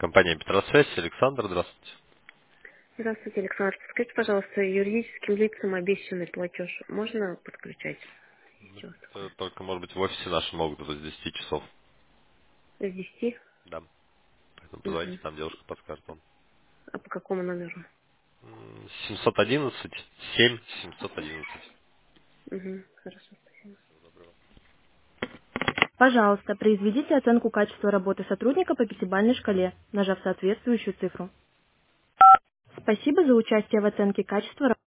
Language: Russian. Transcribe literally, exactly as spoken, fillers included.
Компания Петросвязь, Александр, здравствуйте. Здравствуйте, Александр. Скажите, пожалуйста, юридическим лицам обещанный платеж можно подключать? Есть у вас Это такое? только, может быть, в офисе нашем могут это с десяти часов. С десяти? Да. Поэтому позвоните, Мгм. там девушка подскажет вам. А по какому номеру? М, семьсот одиннадцать, семь семьсот одиннадцать. Угу. Хорошо, спасибо. Пожалуйста, произведите оценку качества работы сотрудника по пятибалльной шкале, нажав соответствующую цифру. Спасибо за участие в оценке качества